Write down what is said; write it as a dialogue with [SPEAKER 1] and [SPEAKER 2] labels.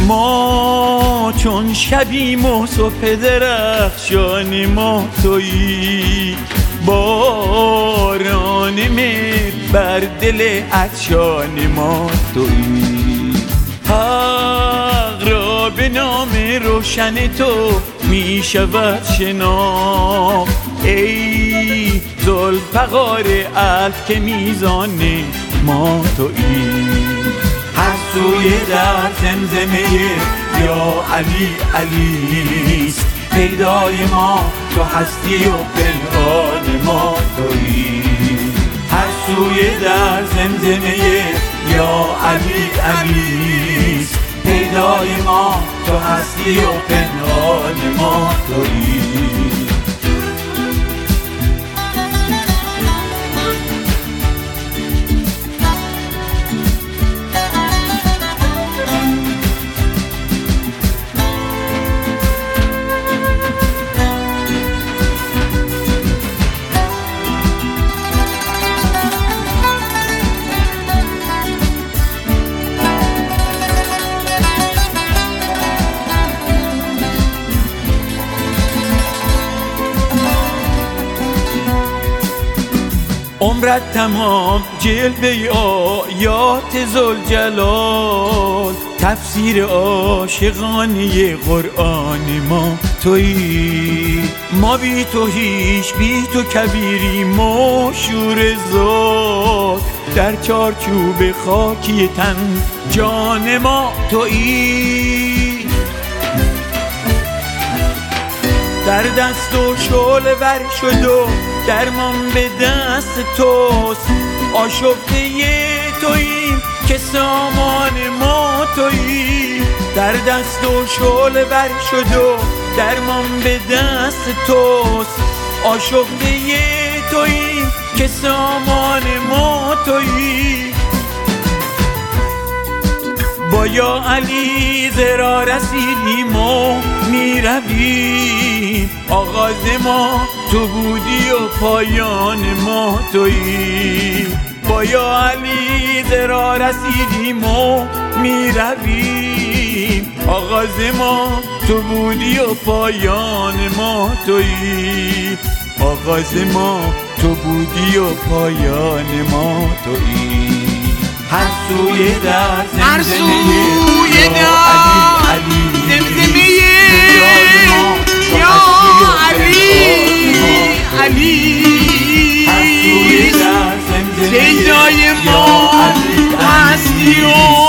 [SPEAKER 1] ما چون شبیم و صبح درخشان ما تویی، باران مهر بر دل عطشان ما تویی. حق را به نام روشن تو می شود شناخت، ای ذوالفقار الف که میزان ما تویی. هر سوی در زمزمه یا علی علیست، پیدای ما تو هستی و پنهان ما تویی. هر سوی در زمزمه یا علی علیست، پیدای ما تو هستی و پنهان ما تویی. عمرت تمام جلوه آیات ذوالجلال، تفسیر عاشقانه قرآن ما تویی. ما بی تو هیچ، بی تو کبیریم و شور ذات، در چارچوب خاکی تن جان ما تویی. در دست و شعله ور شد و درمان به دست توست، آشفته توییم که سامان ما تویی. در دست و شعله ور شد و درمان به دست توست، آشفته توییم که سامان ما تویی. با یا علی زرا رسیدیم و می رویم، آغاز ما تو بودی و پایان ما تویی. با یا علی زرا رسیدیم و می رویم، آغاز ما تو بودی و پایان ما تویی. آغاز ما تو بودی و پایان ما تویی. هر سوی در زمزمه یا علی یا علی، هر سوی در زمزمه یا علی هستی و